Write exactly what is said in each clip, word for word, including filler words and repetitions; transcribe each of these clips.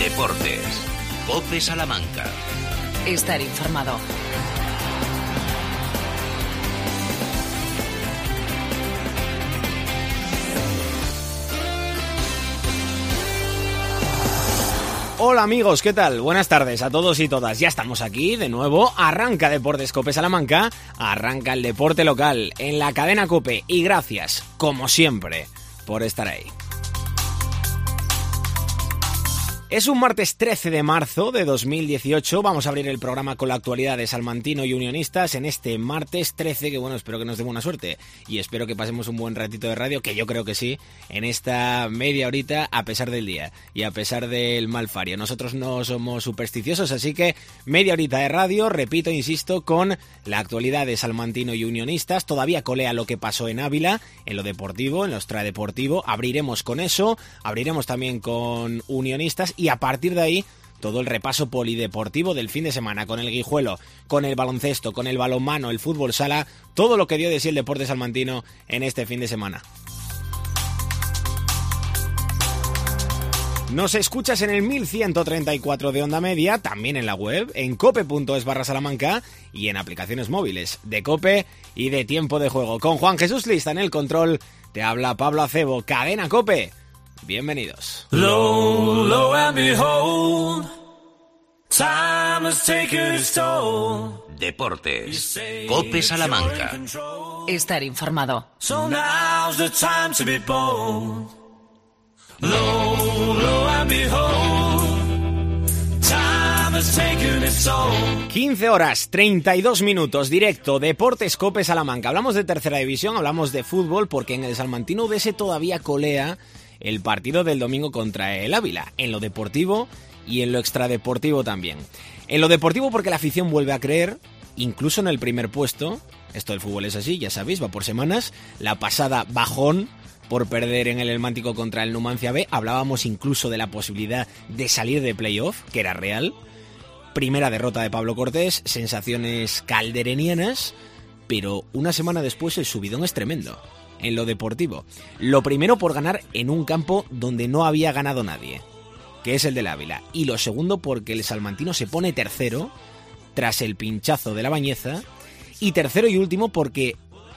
Deportes. COPE Salamanca. Estar informado. Hola amigos, ¿qué tal? Buenas tardes a todos y todas. Ya estamos aquí de nuevo. Arranca Deportes COPE Salamanca. Arranca el deporte local en la cadena COPE. Y gracias, como siempre, por estar ahí. Es un martes trece de marzo de dos mil dieciocho, vamos a abrir el programa con la actualidad de Salmantino y Unionistas en este martes trece, que bueno, espero que nos dé buena suerte y espero que pasemos un buen ratito de radio, que yo creo que sí, en esta media horita a pesar del día y a pesar del mal fario. Nosotros no somos supersticiosos, así que media horita de radio, repito, insisto, con la actualidad de Salmantino y Unionistas, todavía colea lo que pasó en Ávila, en lo deportivo, en lo extradeportivo, abriremos con eso, abriremos también con Unionistas. Y a partir de ahí, todo el repaso polideportivo del fin de semana, con el guijuelo, con el baloncesto, con el balonmano, el fútbol sala, todo lo que dio de sí el deporte salmantino en este fin de semana. Nos escuchas en el mil ciento treinta y cuatro de onda media, también en la web, en cope.es barra Salamanca y en aplicaciones móviles de COPE y de Tiempo de Juego. Con Juan Jesús Lista en el control, te habla Pablo Acebo, Cadena COPE. Bienvenidos. Low, low and behold, time has taken its toll. Deportes. COPE Salamanca. Estar informado. So now's the time to be bold. Low, low and behold, time has taken its toll. quince horas, treinta y dos minutos, directo, Deportes COPE Salamanca. Hablamos de tercera división, hablamos de fútbol, porque en el Salmantino U D S todavía colea el partido del domingo contra el Ávila, en lo deportivo y en lo extradeportivo también. En lo deportivo porque la afición vuelve a creer, incluso en el primer puesto, esto del fútbol es así, ya sabéis, va por semanas, la pasada bajón por perder en el Elmántico contra el Numancia B, hablábamos incluso de la posibilidad de salir de playoff, que era real, primera derrota de Pablo Cortés, sensaciones calderenianas, pero una semana después el subidón es tremendo. En lo deportivo. Lo primero por ganar en un campo donde no había ganado nadie, que es el del Ávila. Y lo segundo porque el salmantino se pone tercero tras el pinchazo de la Bañeza. Y tercero y último porque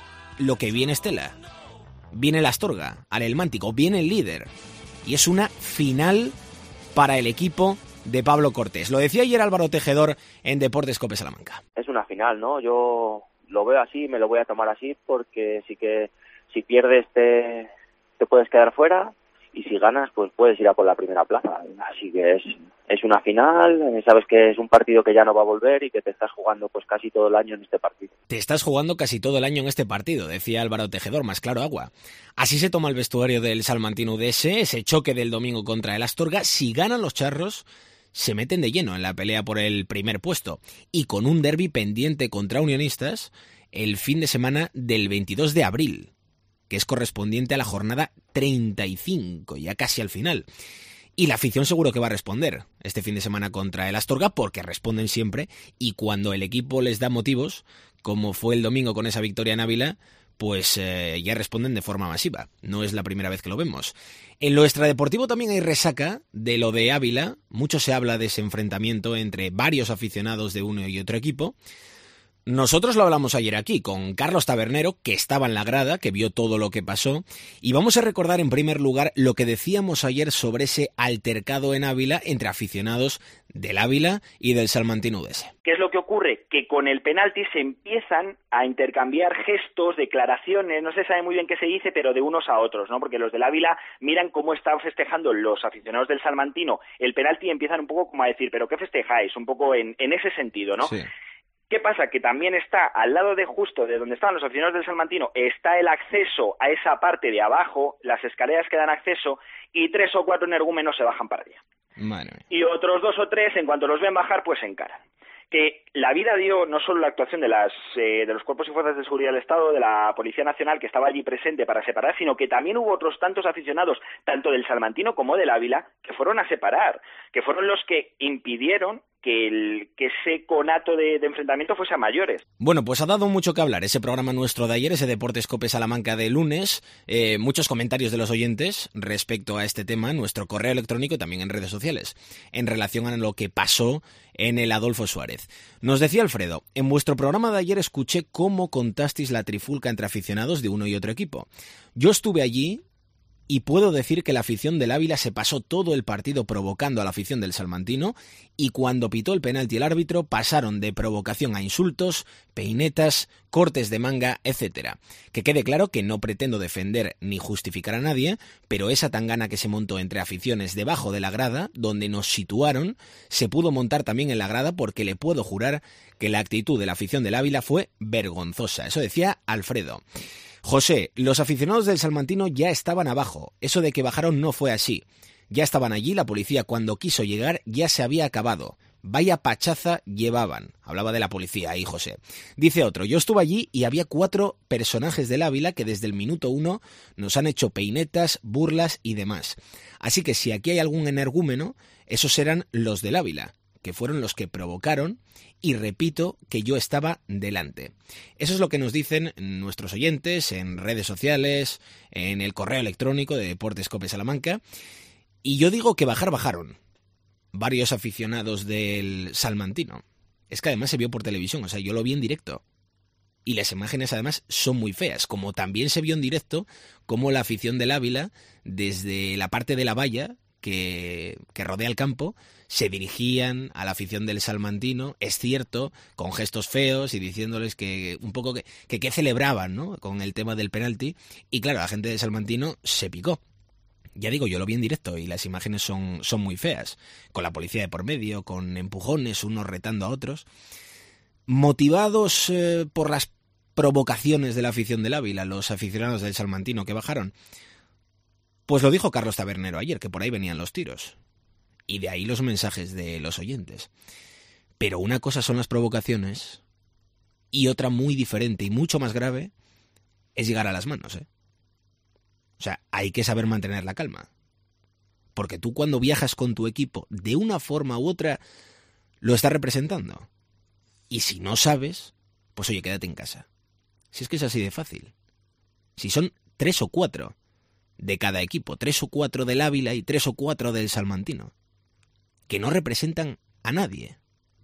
lo que viene es tela. Viene el Astorga, al Elmántico, viene el líder. Y es una final para el equipo de Pablo Cortés. Lo decía ayer Álvaro Tejedor en Deportes COPE Salamanca. Es una final, ¿no? Yo lo veo así, me lo voy a tomar así porque sí que si pierdes te, te puedes quedar fuera y si ganas pues puedes ir a por la primera plaza. Así que es, es una final, sabes que es un partido que ya no va a volver y que te estás jugando pues casi todo el año en este partido. Te estás jugando casi todo el año en este partido, decía Álvaro Tejedor, más claro agua. Así se toma el vestuario del Salmantino U D S, ese choque del domingo contra el Astorga. Si ganan los charros, se meten de lleno en la pelea por el primer puesto. Y con un derbi pendiente contra Unionistas el fin de semana del veintidós de abril. Que es correspondiente a la jornada treinta y cinco, ya casi al final. Y la afición seguro que va a responder este fin de semana contra el Astorga, porque responden siempre, y cuando el equipo les da motivos, como fue el domingo con esa victoria en Ávila, pues eh, ya responden de forma masiva. No es la primera vez que lo vemos. En lo extradeportivo también hay resaca de lo de Ávila. Mucho se habla de ese enfrentamiento entre varios aficionados de uno y otro equipo. Nosotros lo hablamos ayer aquí con Carlos Tabernero, que estaba en la grada, que vio todo lo que pasó, y vamos a recordar en primer lugar lo que decíamos ayer sobre ese altercado en Ávila entre aficionados del Ávila y del Salmantino U D S. ¿Qué es lo que ocurre? Que con el penalti se empiezan a intercambiar gestos, declaraciones, no se sabe muy bien qué se dice, pero de unos a otros, ¿no? Porque los del Ávila miran cómo están festejando los aficionados del Salmantino el penalti y empiezan un poco como a decir, ¿pero qué festejáis? Un poco en, en ese sentido, ¿no? Sí. ¿Qué pasa? Que también está al lado de justo de donde estaban los aficionados del Salmantino, está el acceso a esa parte de abajo, las escaleras que dan acceso, y tres o cuatro energúmenos se bajan para allá. Madre mía. Y otros dos o tres, en cuanto los ven bajar, pues se encaran. Que la vida dio no solo la actuación de las eh, de los cuerpos y fuerzas de seguridad del Estado, de la Policía Nacional, que estaba allí presente para separar, sino que también hubo otros tantos aficionados, tanto del Salmantino como del Ávila, que fueron a separar, que fueron los que impidieron que, el, que ese conato de, de enfrentamiento fuese a mayores. Bueno, pues ha dado mucho que hablar ese programa nuestro de ayer, ese Deportes Cope Salamanca de lunes. Eh, muchos comentarios de los oyentes respecto a este tema en nuestro correo electrónico y también en redes sociales, en relación a lo que pasó en el Adolfo Suárez. Nos decía Alfredo, en vuestro programa de ayer escuché cómo contasteis la trifulca entre aficionados de uno y otro equipo. Yo estuve allí y puedo decir que la afición del Ávila se pasó todo el partido provocando a la afición del Salmantino, y cuando pitó el penalti el árbitro pasaron de provocación a insultos, peinetas, cortes de manga, etcétera. Que quede claro que no pretendo defender ni justificar a nadie, pero esa tangana que se montó entre aficiones debajo de la grada, donde nos situaron, se pudo montar también en la grada, porque le puedo jurar que la actitud de la afición del Ávila fue vergonzosa. Eso decía Alfredo. José, los aficionados del Salmantino ya estaban abajo. Eso de que bajaron no fue así. Ya estaban allí, la policía cuando quiso llegar ya se había acabado. Vaya pachaza llevaban. Hablaba de la policía ahí, José. Dice otro, yo estuve allí y había cuatro personajes del Ávila que desde el minuto uno nos han hecho peinetas, burlas y demás. Así que si aquí hay algún energúmeno, esos eran los del Ávila, que fueron los que provocaron, y repito que yo estaba delante. Eso es lo que nos dicen nuestros oyentes en redes sociales, en el correo electrónico de Deportes Cope Salamanca, y yo digo que bajar bajaron varios aficionados del Salmantino. Es que además se vio por televisión, o sea, yo lo vi en directo, y las imágenes además son muy feas, como también se vio en directo como la afición del Ávila, desde la parte de la valla que, que rodea el campo, se dirigían a la afición del Salmantino, es cierto, con gestos feos y diciéndoles que un poco que, que, que celebraban, ¿no?, con el tema del penalti, y claro, la gente del Salmantino se picó. Ya digo, yo lo vi en directo y las imágenes son, son muy feas, con la policía de por medio, con empujones, unos retando a otros, motivados eh, por las provocaciones de la afición del Ávila, los aficionados del Salmantino que bajaron. Pues lo dijo Carlos Tabernero ayer, que por ahí venían los tiros. Y de ahí los mensajes de los oyentes. Pero una cosa son las provocaciones y otra muy diferente y mucho más grave es llegar a las manos, ¿eh? O sea, hay que saber mantener la calma. Porque tú cuando viajas con tu equipo, de una forma u otra, lo estás representando. Y si no sabes, pues oye, quédate en casa. Si es que es así de fácil. Si son tres o cuatro de cada equipo, tres o cuatro del Ávila y tres o cuatro del Salmantino, que no representan a nadie.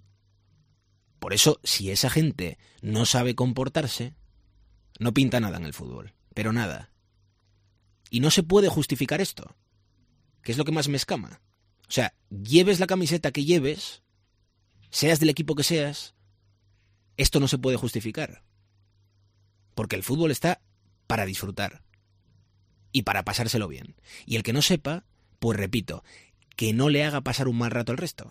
Por eso, si esa gente no sabe comportarse, no pinta nada en el fútbol, pero nada. Y no se puede justificar esto, que es lo que más me escama. O sea, lleves la camiseta que lleves, seas del equipo que seas, esto no se puede justificar. Porque el fútbol está para disfrutar y para pasárselo bien. Y el que no sepa, pues repito, que no le haga pasar un mal rato al resto.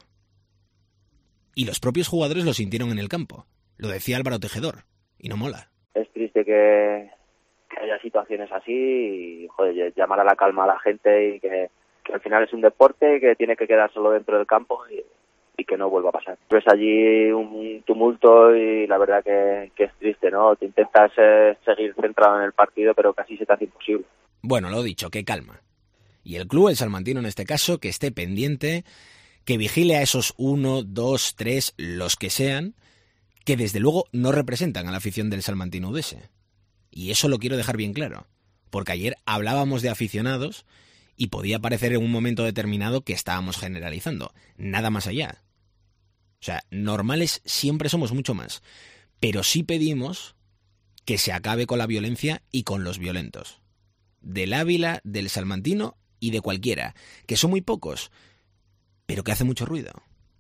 Y los propios jugadores lo sintieron en el campo. Lo decía Álvaro Tejedor, y no mola. Es triste que, que haya situaciones así y, joder, llamar a la calma a la gente y que, que al final es un deporte que tiene que quedar solo dentro del campo y, y que no vuelva a pasar. Ves allí un tumulto y la verdad que, que es triste, ¿no? Te intentas eh, seguir centrado en el partido, pero casi se te hace imposible. Bueno, lo dicho, que calma. Y el club, el Salmantino en este caso, que esté pendiente, que vigile a esos uno, dos, tres, los que sean, que desde luego no representan a la afición del Salmantino Udese. Y eso lo quiero dejar bien claro, porque ayer hablábamos de aficionados y podía parecer en un momento determinado que estábamos generalizando, nada más allá. O sea, normales siempre somos mucho más, pero sí pedimos que se acabe con la violencia y con los violentos. Del Ávila, del Salmantino y de cualquiera, que son muy pocos, pero que hace mucho ruido.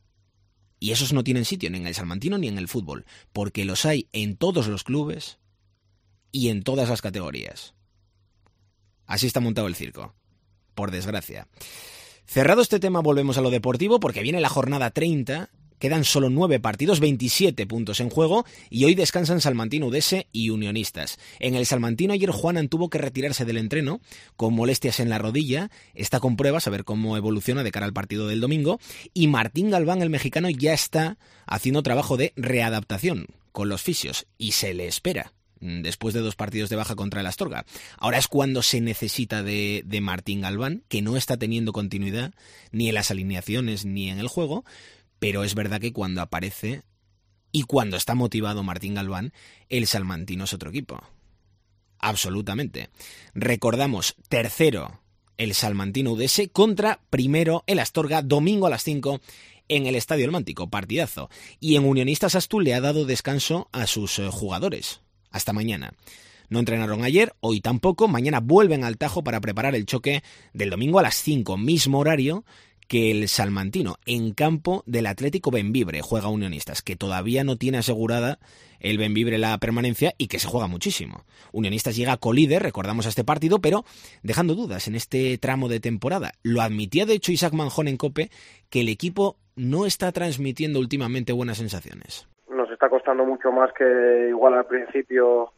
Y esos no tienen sitio ni en el Salmantino ni en el fútbol, porque los hay en todos los clubes y en todas las categorías. Así está montado el circo, por desgracia. Cerrado este tema, volvemos a lo deportivo, porque viene la jornada treinta. Quedan solo nueve partidos, veintisiete puntos en juego, y hoy descansan Salmantino Udese y Unionistas. En el Salmantino ayer Juanan tuvo que retirarse del entreno con molestias en la rodilla, está con pruebas a ver cómo evoluciona de cara al partido del domingo, y Martín Galván, el mexicano, ya está haciendo trabajo de readaptación con los fisios, y se le espera después de dos partidos de baja contra el Astorga. Ahora es cuando se necesita de, de Martín Galván, que no está teniendo continuidad ni en las alineaciones ni en el juego, pero es verdad que cuando aparece y cuando está motivado Martín Galván, el salmantino es otro equipo. Absolutamente. Recordamos, tercero el Salmantino U D S contra primero el Astorga, domingo a las cinco en el Estadio El Mántico, partidazo. Y en Unionistas Astul le ha dado descanso a sus eh, jugadores. Hasta mañana. No entrenaron ayer, hoy tampoco, mañana vuelven al Tajo para preparar el choque del domingo a las cinco, mismo horario que el salmantino, en campo del Atlético Bembibre, juega Unionistas, que todavía no tiene asegurada el Bembibre la permanencia y que se juega muchísimo. Unionistas llega colíder, recordamos a este partido, pero dejando dudas en este tramo de temporada. Lo admitía de hecho Isaac Manjón en COPE, que el equipo no está transmitiendo últimamente buenas sensaciones. Nos está costando mucho más que igual al principio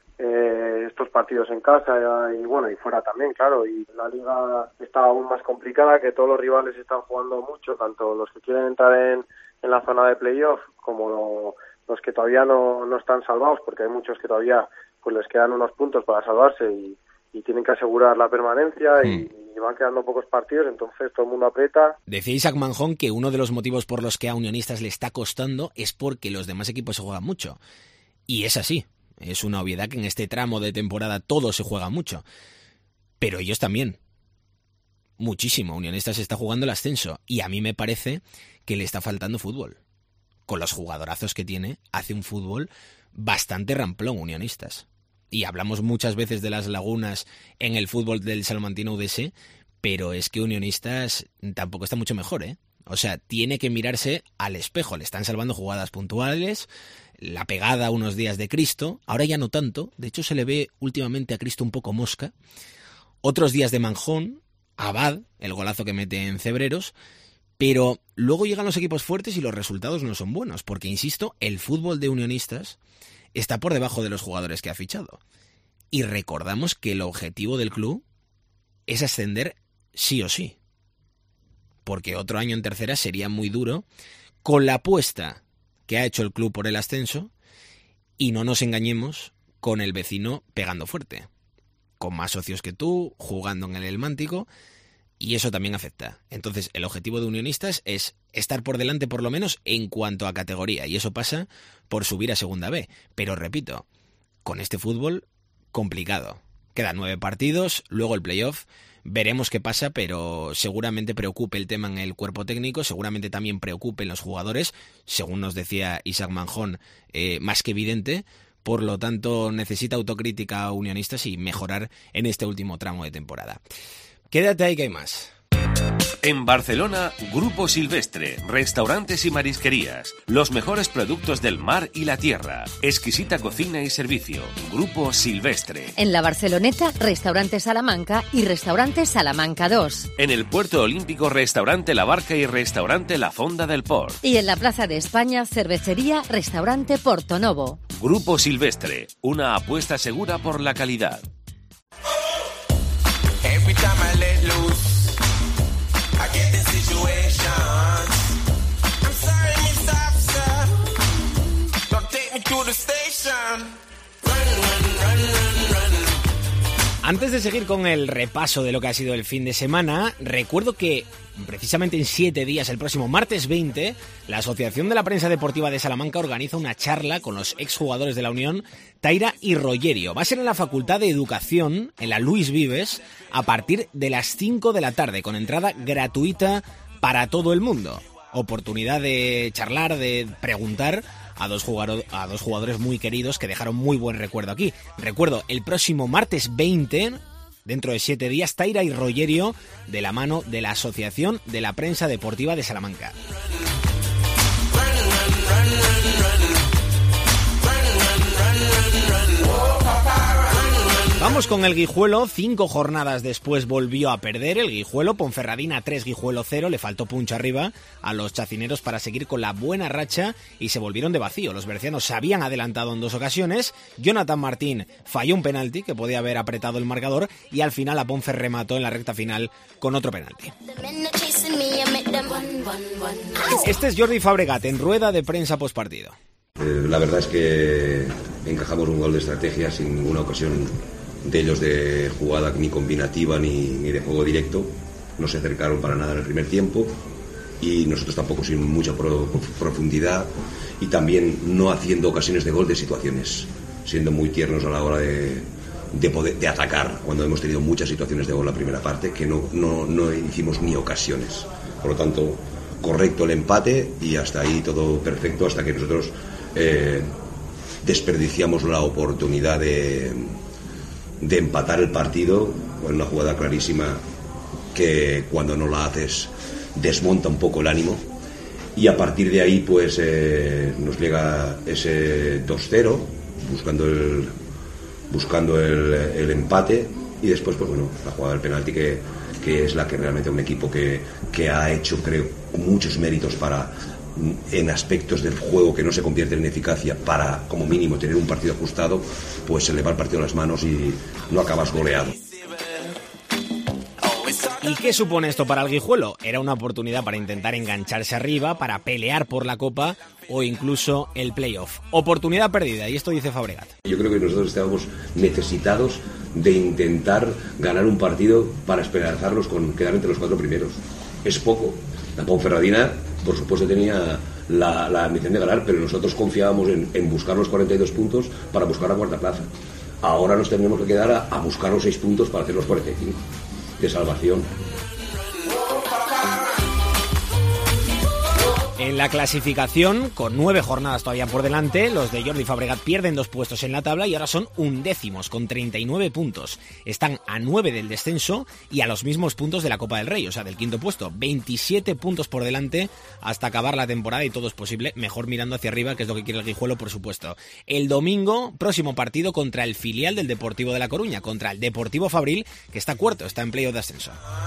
eh, estos partidos en casa y bueno, y fuera también, claro, y la liga está aún más complicada, que todos los rivales están jugando mucho, tanto los que quieren entrar en, en la zona de playoff como lo, los que todavía no, no están salvados, porque hay muchos que todavía pues les quedan unos puntos para salvarse y, y tienen que asegurar la permanencia mm. y, y van quedando pocos partidos, entonces todo el mundo aprieta. Decía Isaac Manjón que uno de los motivos por los que a Unionistas le está costando es porque los demás equipos se juegan mucho, y es así. Es una obviedad que en este tramo de temporada todo se juega mucho. Pero ellos también. Muchísimo. Unionistas está jugando el ascenso. Y a mí me parece que le está faltando fútbol. Con los jugadorazos que tiene, hace un fútbol bastante ramplón Unionistas. Y hablamos muchas veces de las lagunas en el fútbol del Salmantino U D S, pero es que Unionistas tampoco está mucho mejor, ¿eh? O sea, tiene que mirarse al espejo. Le están salvando jugadas puntuales, la pegada unos días de Cristo, ahora ya no tanto, de hecho se le ve últimamente a Cristo un poco mosca, otros días de Manjón, Abad, el golazo que mete en Cebreros, pero luego llegan los equipos fuertes y los resultados no son buenos, porque insisto, el fútbol de Unionistas está por debajo de los jugadores que ha fichado. Y recordamos que el objetivo del club es ascender sí o sí, porque otro año en tercera sería muy duro, con la apuesta que ha hecho el club por el ascenso, y no nos engañemos con el vecino pegando fuerte, con más socios que tú, jugando en el El Mántico, y eso también afecta. Entonces el objetivo de Unionistas es estar por delante por lo menos en cuanto a categoría, y eso pasa por subir a Segunda B, pero repito, con este fútbol complicado. Quedan nueve partidos, luego el playoff. Veremos qué pasa, pero seguramente preocupe el tema en el cuerpo técnico, seguramente también preocupen los jugadores, según nos decía Isaac Manjón, eh, más que evidente. Por lo tanto, necesita autocrítica a Unionistas y mejorar en este último tramo de temporada. Quédate ahí que hay más. En Barcelona, Grupo Silvestre, restaurantes y marisquerías, los mejores productos del mar y la tierra, exquisita cocina y servicio. Grupo Silvestre. En la Barceloneta, Restaurante Salamanca y Restaurante Salamanca dos. En el Puerto Olímpico, Restaurante La Barca y Restaurante La Fonda del Port. Y en la Plaza de España, Cervecería Restaurante Porto Novo. Grupo Silvestre, una apuesta segura por la calidad. Every time I let loose, I get in situations. I'm sorry, Miss Officer. Don't take me to the station. Run, run, run, run, run. Antes de seguir con el repaso de lo que ha sido el fin de semana, recuerdo que precisamente en siete días, el próximo martes veinte, la Asociación de la Prensa Deportiva de Salamanca organiza una charla con los exjugadores de la Unión, Taira y Rogerio. Va a ser en la Facultad de Educación, en la Luis Vives, a partir de las cinco de la tarde, con entrada gratuita para todo el mundo. Oportunidad de charlar, de preguntar a dos, jugador, a dos jugadores muy queridos que dejaron muy buen recuerdo aquí. Recuerdo, el próximo martes veinte, dentro de siete días, Taira y Rogerio, de la mano de la Asociación de la Prensa Deportiva de Salamanca. Vamos con el Guijuelo. Cinco jornadas después volvió a perder el Guijuelo. Ponferradina tres, Guijuelo cero. Le faltó punch arriba a los chacineros para seguir con la buena racha y se volvieron de vacío. Los bercianos se habían adelantado en dos ocasiones. Jonathan Martín falló un penalti que podía haber apretado el marcador y al final a Ponfer remató en la recta final con otro penalti. Este es Jordi Fabregat en rueda de prensa postpartido. Eh, la verdad es que encajamos un gol de estrategia sin ninguna ocasión de ellos de jugada ni combinativa ni, ni de juego directo. No se acercaron para nada en el primer tiempo y nosotros tampoco sin mucha pro, profundidad, y también no haciendo ocasiones de gol de situaciones, siendo muy tiernos a la hora de, de, poder, de atacar, cuando hemos tenido muchas situaciones de gol la primera parte, que no, no, no hicimos ni ocasiones. Por lo tanto, correcto el empate y hasta ahí todo perfecto, hasta que nosotros eh, desperdiciamos la oportunidad de, de empatar el partido con una jugada clarísima que cuando no la haces desmonta un poco el ánimo, y a partir de ahí pues eh, nos llega ese dos cero buscando el buscando el, el empate, y después pues bueno, la jugada del penalti que, que es la que realmente un equipo que, que ha hecho, creo, muchos méritos para, en aspectos del juego que no se convierten en eficacia, para como mínimo tener un partido ajustado, pues se le va el partido a las manos y no acabas goleado. ¿Y qué supone esto para el Guijuelo? Era una oportunidad para intentar engancharse arriba, para pelear por la Copa o incluso el playoff. Oportunidad perdida, y esto dice Fabregat. Yo creo que nosotros estábamos necesitados de intentar ganar un partido para esperanzarnos con quedar entre los cuatro primeros. Es poco. La Ponferradina, por supuesto, tenía la, la ambición de ganar, pero nosotros confiábamos en, en buscar los cuarenta y dos puntos para buscar la cuarta plaza. Ahora nos tenemos que quedar a, a buscar los seis puntos para hacer los cuarenta y cinco de salvación. En la clasificación, con nueve jornadas todavía por delante, los de Jordi Fabregat pierden dos puestos en la tabla y ahora son undécimos con treinta y nueve puntos. Están a nueve del descenso y a los mismos puntos de la Copa del Rey, o sea, del quinto puesto. veintisiete puntos por delante hasta acabar la temporada, y todo es posible, mejor mirando hacia arriba, que es lo que quiere el Guijuelo, por supuesto. El domingo, próximo partido contra el filial del Deportivo de La Coruña, contra el Deportivo Fabril, que está cuarto, está en playoff de ascenso.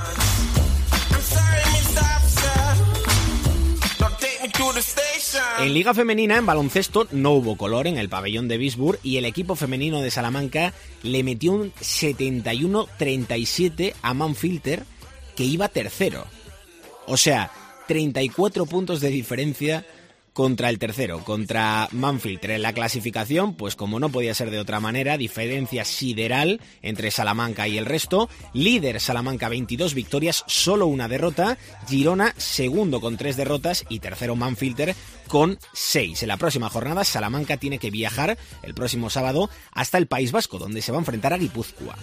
En Liga Femenina, en baloncesto, no hubo color en el pabellón de Bisburg y el equipo femenino de Salamanca le metió un setenta y uno treinta y siete a Manfilter, que iba tercero. O sea, treinta y cuatro puntos de diferencia contra el tercero, contra Manfilter. En la clasificación, pues como no podía ser de otra manera, diferencia sideral entre Salamanca y el resto. Líder Salamanca, veintidós victorias, solo una derrota. Girona, segundo con tres derrotas, y tercero Manfilter con seis. En la próxima jornada, Salamanca tiene que viajar el próximo sábado hasta el País Vasco, donde se va a enfrentar a Guipúzcoa.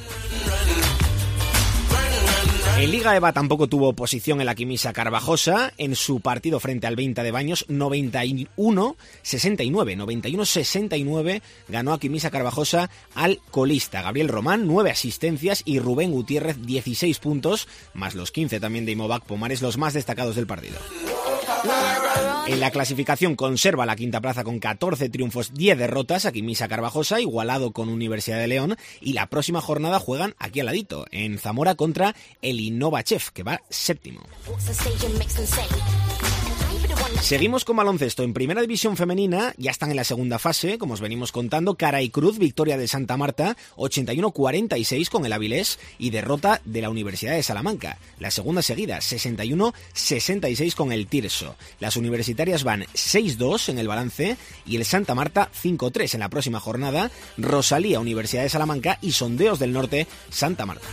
En Liga EVA tampoco tuvo oposición en la Quimisa Carvajosa en su partido frente al Veinta de Baños. noventa y uno sesenta y nueve, noventa y uno sesenta y nueve ganó a Quimisa Carvajosa al colista. Gabriel Román, nueve asistencias, y Rubén Gutiérrez, dieciséis puntos, más los quince también de Imovac Pomares, los más destacados del partido. En la clasificación conserva la quinta plaza con catorce triunfos, diez derrotas a Quimisa Carvajosa, igualado con Universidad de León, y la próxima jornada juegan aquí al ladito, en Zamora, contra el Innovachev, que va séptimo. Seguimos con baloncesto. En Primera División Femenina ya están en la segunda fase, como os venimos contando. Cara y Cruz, victoria de Santa Marta, ochenta y uno cuarenta y seis con el Avilés, y derrota de la Universidad de Salamanca. La segunda seguida, sesenta y uno sesenta y seis con el Tirso. Las universitarias van seis dos en el balance y el Santa Marta cinco tres en la próxima jornada. Rosalía, Universidad de Salamanca, y Sondeos del Norte, Santa Marta.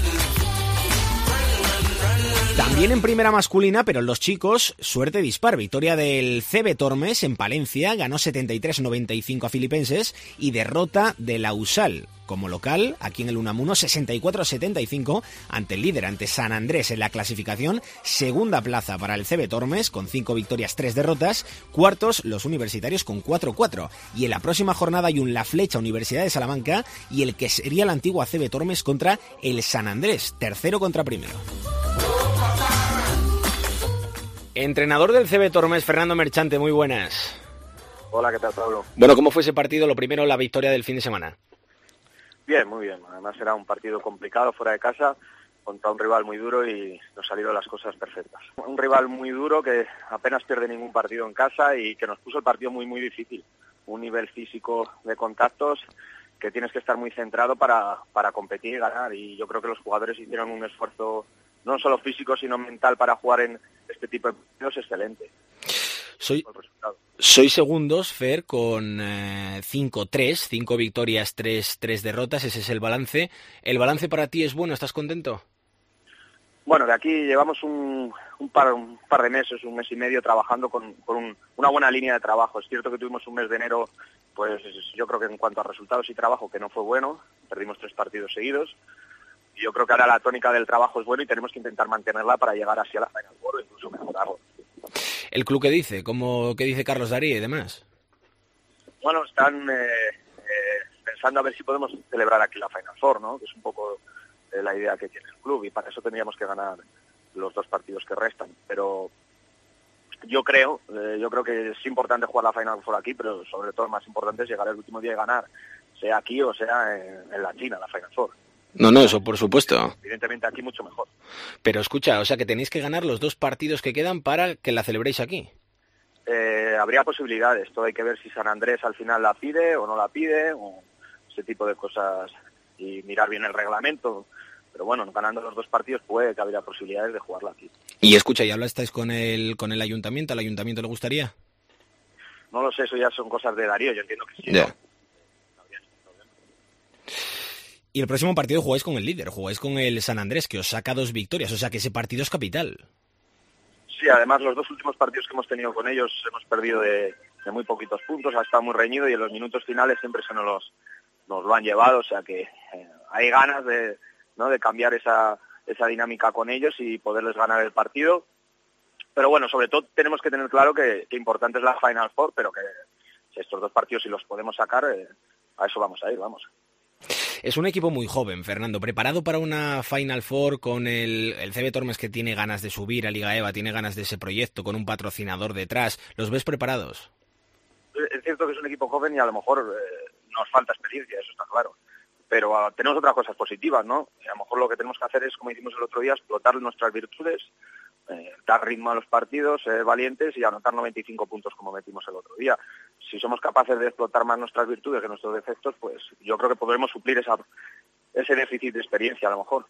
También en primera masculina, pero en los chicos, suerte dispar. Victoria del C B Tormes en Palencia, ganó setenta y tres noventa y cinco a Filipenses, y derrota de la U S A L como local, aquí en el Unamuno, sesenta y cuatro setenta y cinco ante el líder, ante San Andrés en la clasificación. Segunda plaza para el C B Tormes, con cinco victorias, tres derrotas. Cuartos, los universitarios con cuatro cuatro. Y en la próxima jornada hay un La Flecha, Universidad de Salamanca, y el que sería la antigua C B Tormes contra el San Andrés, tercero contra primero. Entrenador del C B Tormes, Fernando Merchante, muy buenas. Hola, ¿qué tal, Pablo? Bueno, ¿cómo fue ese partido? Lo primero, la victoria del fin de semana. Bien, muy bien. Además era un partido complicado fuera de casa, contra un rival muy duro, y nos salieron las cosas perfectas. Un rival muy duro que apenas pierde ningún partido en casa y que nos puso el partido muy, muy difícil. Un nivel físico de contactos que tienes que estar muy centrado para, para competir y ganar. Y yo creo que los jugadores hicieron un esfuerzo no solo físico, sino mental, para jugar en este tipo de partidos excelente. Soy, soy segundos, Fer, con eh, cinco tres, cinco victorias, tres derrotas, ese es el balance. ¿El balance para ti es bueno? ¿Estás contento? Bueno, de aquí llevamos un, un, par, un par de meses, un mes y medio trabajando con, con un, una buena línea de trabajo. Es cierto que tuvimos un mes de enero, pues yo creo que en cuanto a resultados y trabajo, que no fue bueno, perdimos tres partidos seguidos. Y yo creo que ahora la tónica del trabajo es buena y tenemos que intentar mantenerla para llegar así a la Final Four o incluso mejorarlo. ¿El club qué dice? ¿Cómo, qué dice Carlos Darío y demás? Bueno, están eh, eh, pensando a ver si podemos celebrar aquí la Final Four, ¿no? Que es un poco eh, la idea que tiene el club y para eso tendríamos que ganar los dos partidos que restan. Pero yo creo, eh, yo creo que es importante jugar la Final Four aquí, pero sobre todo más importante es llegar el último día y ganar, sea aquí o sea en, en la China, la Final Four. No, no, eso por supuesto. Evidentemente aquí mucho mejor. Pero escucha, o sea que tenéis que ganar los dos partidos que quedan para que la celebréis aquí. Eh, habría posibilidades, todo hay que ver si San Andrés al final la pide o no la pide, o ese tipo de cosas, y mirar bien el reglamento. Pero bueno, ganando los dos partidos puede que habría posibilidades de jugarla aquí. Y escucha, ¿ya hablasteis con el, con el ayuntamiento? ¿Al ayuntamiento le gustaría? No lo sé, eso ya son cosas de Darío, yo entiendo que sí. Ya. Y el próximo partido jugáis con el líder, jugáis con el San Andrés, que os saca dos victorias, o sea que ese partido es capital. Sí, además los dos últimos partidos que hemos tenido con ellos hemos perdido de, de muy poquitos puntos, ha estado muy reñido y en los minutos finales siempre se nos, los, nos lo han llevado, o sea que eh, hay ganas de, ¿no? de cambiar esa, esa dinámica con ellos y poderles ganar el partido. Pero bueno, sobre todo tenemos que tener claro que, que importante es la Final Four, pero que estos dos partidos si los podemos sacar, eh, a eso vamos a ir, vamos. Es un equipo muy joven, Fernando, preparado para una Final Four con el, el C B Tormes que tiene ganas de subir a Liga EVA, tiene ganas de ese proyecto con un patrocinador detrás. ¿Los ves preparados? Es cierto que es un equipo joven y a lo mejor eh, nos falta experiencia, eso está claro. Pero uh, tenemos otras cosas positivas, ¿no? Y a lo mejor lo que tenemos que hacer es, como hicimos el otro día, explotar nuestras virtudes, eh, dar ritmo a los partidos, ser valientes y anotar noventa y cinco puntos como metimos el otro día. Si somos capaces de explotar más nuestras virtudes que nuestros defectos, pues yo creo que podremos suplir esa, ese déficit de experiencia a lo mejor.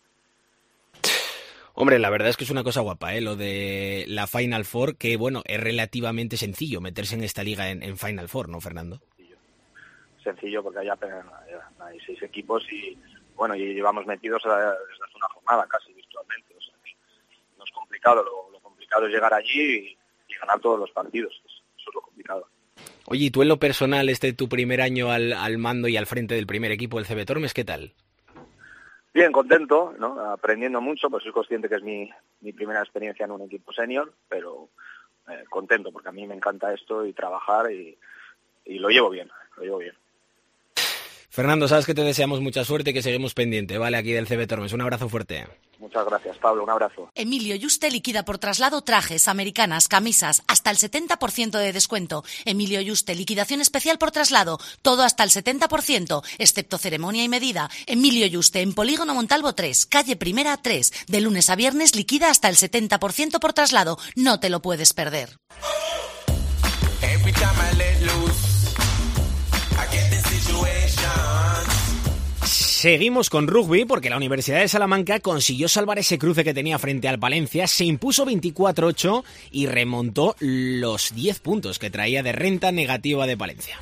Hombre, la verdad es que es una cosa guapa, ¿eh? Lo de la Final Four, que bueno, es relativamente sencillo meterse en esta liga en, en Final Four, ¿no, Fernando? Sencillo, porque hay apenas hay seis equipos y bueno, y llevamos metidos desde hace una jornada casi virtualmente, o sea, no es complicado, lo, lo complicado es llegar allí y, y ganar todos los partidos, eso es lo complicado. Oye, y tú en lo personal, este tu primer año al, al mando y al frente del primer equipo del C B Tormes, ¿qué tal? Bien, contento, ¿no? Aprendiendo mucho, pues soy consciente que es mi, mi primera experiencia en un equipo senior, pero eh, contento porque a mí me encanta esto y trabajar y, y lo llevo bien, lo llevo bien. Fernando, sabes que te deseamos mucha suerte y que seguimos pendiente, ¿vale? Aquí del C B Tormes. Un abrazo fuerte. Muchas gracias, Pablo. Un abrazo. Emilio Yuste liquida por traslado trajes, americanas, camisas, hasta el setenta por ciento de descuento. Emilio Yuste, liquidación especial por traslado. Todo hasta el setenta por ciento, excepto ceremonia y medida. Emilio Yuste, en Polígono Montalvo tres, calle Primera tres. De lunes a viernes liquida hasta el setenta por ciento por traslado. No te lo puedes perder. Seguimos con rugby porque la Universidad de Salamanca consiguió salvar ese cruce que tenía frente al Palencia, se impuso veinticuatro ocho y remontó los diez puntos que traía de renta negativa de Palencia.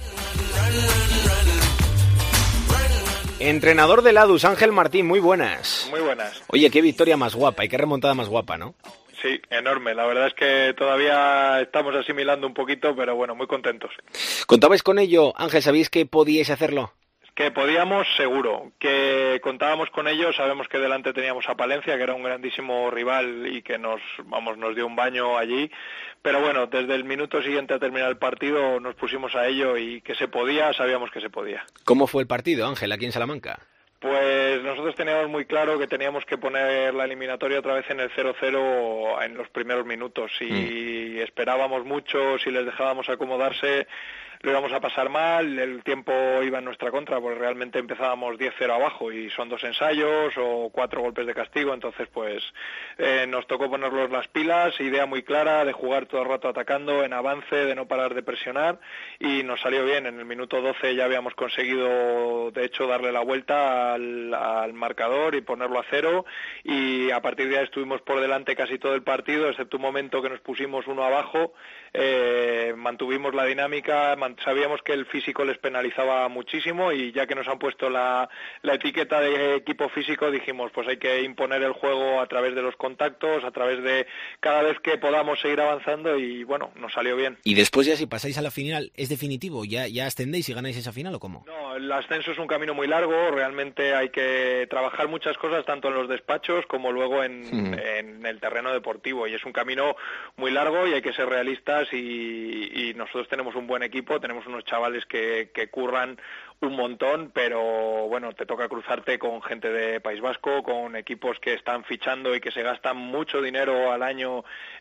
Entrenador del Adus, Ángel Martín, muy buenas. Muy buenas. Oye, qué victoria más guapa y qué remontada más guapa, ¿no? Sí, enorme. La verdad es que todavía estamos asimilando un poquito, pero bueno, muy contentos. ¿Contabais con ello, Ángel? ¿Sabéis que podíais hacerlo? Que podíamos, seguro. Que contábamos con ello. Sabemos que delante teníamos a Palencia, que era un grandísimo rival y que nos, vamos, nos dio un baño allí. Pero bueno, desde el minuto siguiente a terminar el partido nos pusimos a ello y que se podía, sabíamos que se podía. ¿Cómo fue el partido, Ángel, aquí en Salamanca? Pues nosotros teníamos muy claro que teníamos que poner la eliminatoria otra vez en el cero cero en los primeros minutos. Si mm. esperábamos mucho, si les dejábamos acomodarse, lo íbamos a pasar mal, el tiempo iba en nuestra contra, porque realmente empezábamos diez cero abajo y son dos ensayos o cuatro golpes de castigo, entonces pues eh, nos tocó ponerlos las pilas, idea muy clara de jugar todo el rato atacando, en avance, de no parar de presionar, y nos salió bien. En el minuto doce ya habíamos conseguido, de hecho, darle la vuelta al, al marcador y ponerlo a cero, y a partir de ahí estuvimos por delante casi todo el partido, excepto un momento que nos pusimos uno abajo, eh, mantuvimos la dinámica, mantuvimos sabíamos que el físico les penalizaba muchísimo y ya que nos han puesto la, la etiqueta de equipo físico, dijimos, pues hay que imponer el juego a través de los contactos, a través de cada vez que podamos seguir avanzando y bueno, nos salió bien. Y después ya si pasáis a la final, ¿es definitivo? ¿Ya, ya ascendéis y ganáis esa final o cómo? No, el ascenso es un camino muy largo, realmente hay que trabajar muchas cosas tanto en los despachos como luego en, mm. en el terreno deportivo y es un camino muy largo y hay que ser realistas y, y nosotros tenemos un buen equipo, tenemos unos chavales que, que curran un montón, pero bueno, te toca cruzarte con gente de País Vasco, con equipos que están fichando y que se gastan mucho dinero al año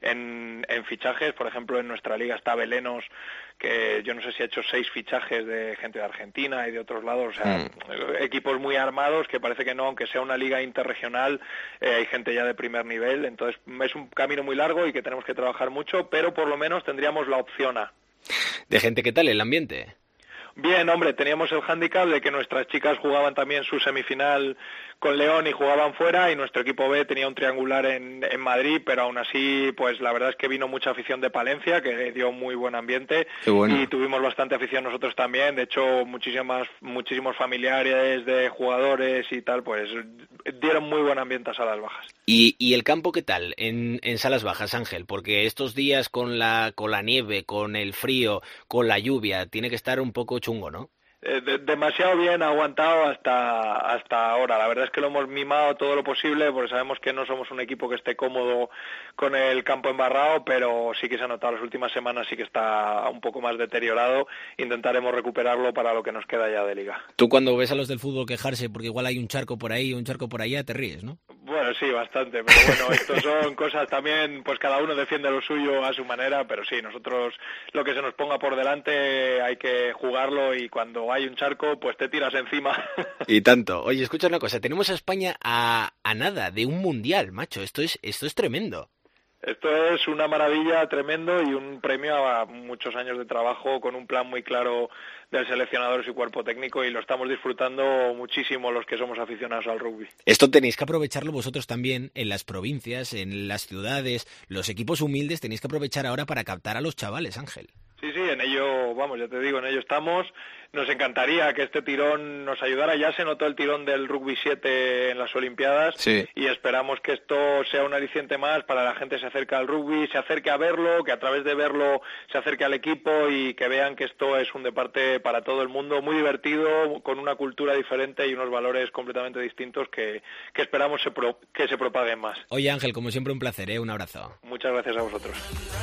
en, en fichajes. Por ejemplo, en nuestra liga está Belenos, que yo no sé si ha hecho seis fichajes de gente de Argentina y de otros lados, o sea, mm. equipos muy armados que parece que no, aunque sea una liga interregional, eh, hay gente ya de primer nivel, entonces es un camino muy largo y que tenemos que trabajar mucho, pero por lo menos tendríamos la opción A. ¿De gente qué tal el ambiente? Bien, hombre, teníamos el hándicap de que nuestras chicas jugaban también su semifinal con León y jugaban fuera y nuestro equipo B tenía un triangular en, en Madrid, pero aún así, pues la verdad es que vino mucha afición de Palencia, que dio muy buen ambiente. Qué bueno. Y tuvimos bastante afición nosotros también, de hecho muchísimas, muchísimos familiares de jugadores y tal, pues dieron muy buen ambiente a Salas Bajas. ¿Y, y el campo qué tal en, en Salas Bajas, Ángel? Porque estos días con la, con la nieve, con el frío, con la lluvia, tiene que estar un poco chungo, ¿no? Eh, de, demasiado bien aguantado hasta hasta ahora. La verdad es que lo hemos mimado todo lo posible porque sabemos que no somos un equipo que esté cómodo con el campo embarrado, pero sí que se ha notado las últimas semanas, sí que está un poco más deteriorado. Intentaremos recuperarlo para lo que nos queda ya de liga. Tú cuando ves a los del fútbol quejarse porque igual hay un charco por ahí, un charco por allá, te ríes, ¿no? Bueno, sí, bastante, pero bueno, esto son cosas también, pues cada uno defiende lo suyo a su manera, pero sí, nosotros lo que se nos ponga por delante hay que jugarlo y cuando hay un charco, pues te tiras encima. Y tanto. Oye, escucha una cosa, tenemos a España a, a nada de un mundial, macho, esto es, esto es tremendo. Esto es una maravilla, tremendo, y un premio a muchos años de trabajo con un plan muy claro del seleccionador y su cuerpo técnico, y lo estamos disfrutando muchísimo los que somos aficionados al rugby. Esto tenéis que aprovecharlo vosotros también en las provincias, en las ciudades, los equipos humildes tenéis que aprovechar ahora para captar a los chavales, Ángel. Sí, sí, en ello, vamos, ya te digo, en ello estamos. Nos encantaría que este tirón nos ayudara. Ya se notó el tirón del rugby siete en las Olimpiadas, sí. Y esperamos que esto sea un aliciente más para la gente se acerque al rugby, se acerque a verlo, que a través de verlo se acerque al equipo y que vean que esto es un deporte para todo el mundo, muy divertido, con una cultura diferente y unos valores completamente distintos que, que esperamos se pro, que se propaguen más. Oye, Ángel, como siempre un placer, ¿eh? Un abrazo. Muchas gracias a vosotros.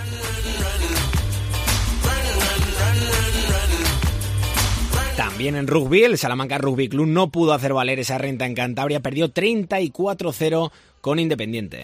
También en rugby, el Salamanca Rugby Club no pudo hacer valer esa renta en Cantabria, perdió treinta y cuatro cero con Independiente.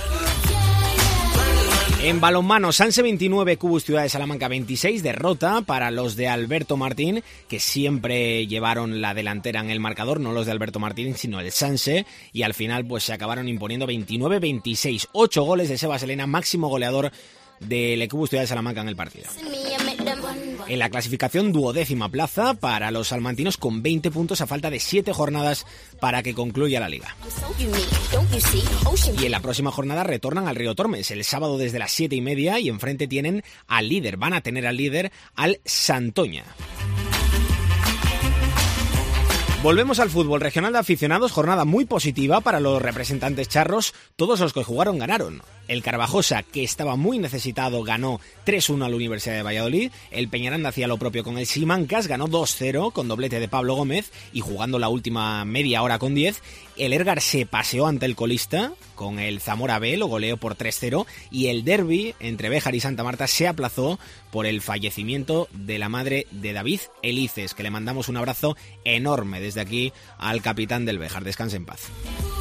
En balonmano, Sanse veintinueve, Cubus Ciudad de Salamanca veintiséis, derrota para los de Alberto Martín, que siempre llevaron la delantera en el marcador, no los de Alberto Martín, sino el Sanse, y al final pues se acabaron imponiendo veintinueve veintiséis, ocho goles de Sebas Elena, máximo goleador del Cubus Ciudad de Salamanca en el partido. En la clasificación, duodécima plaza para los salmantinos con veinte puntos a falta de siete jornadas para que concluya la liga. Y en la próxima jornada retornan al Río Tormes el sábado desde las siete y media y enfrente tienen al líder, van a tener al líder al Santoña. Volvemos al fútbol regional de aficionados, jornada muy positiva para los representantes charros, todos los que jugaron ganaron. El Carvajosa, que estaba muy necesitado, ganó tres uno a la Universidad de Valladolid, el Peñaranda hacía lo propio con el Simancas, ganó dos cero con doblete de Pablo Gómez y jugando la última media hora con diez, el Ergar se paseó ante el colista con el Zamora B, lo goleó por tres cero y el derbi entre Béjar y Santa Marta se aplazó por el fallecimiento de la madre de David Elices, que le mandamos un abrazo enorme desde aquí al capitán del Béjar, descanse en paz.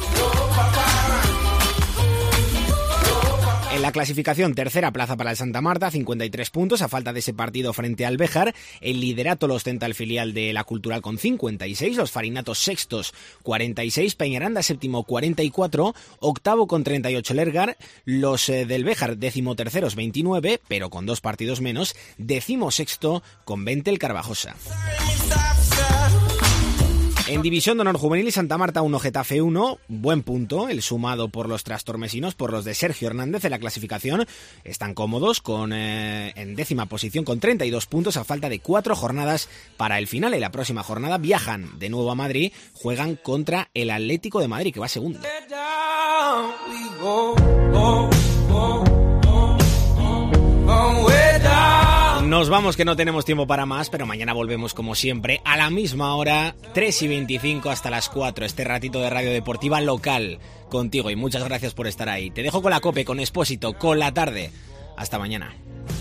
En la clasificación, tercera plaza para el Santa Marta, cincuenta y tres puntos, a falta de ese partido frente al Béjar. El liderato lo ostenta el filial de la Cultural con cincuenta y seis, los Farinatos sextos, cuarenta y seis, Peñaranda séptimo, cuarenta y cuatro, octavo con treinta y ocho el Ergar, los eh, del Béjar décimo terceros, veintinueve, pero con dos partidos menos, décimo sexto con veinte el Carvajosa. En División de Honor Juvenil, Santa Marta uno, Getafe uno, buen punto, el sumado por los trastormesinos, por los de Sergio Hernández en la clasificación. Están cómodos con eh, en décima posición con treinta y dos puntos a falta de cuatro jornadas para el final. Y la próxima jornada viajan de nuevo a Madrid, juegan contra el Atlético de Madrid, que va segundo. Nos vamos, que no tenemos tiempo para más, pero mañana volvemos como siempre a la misma hora, tres y veinticinco hasta las cuatro, este ratito de radio deportiva local contigo, y muchas gracias por estar ahí. Te dejo con la COPE, con Expósito, con La Tarde. Hasta mañana.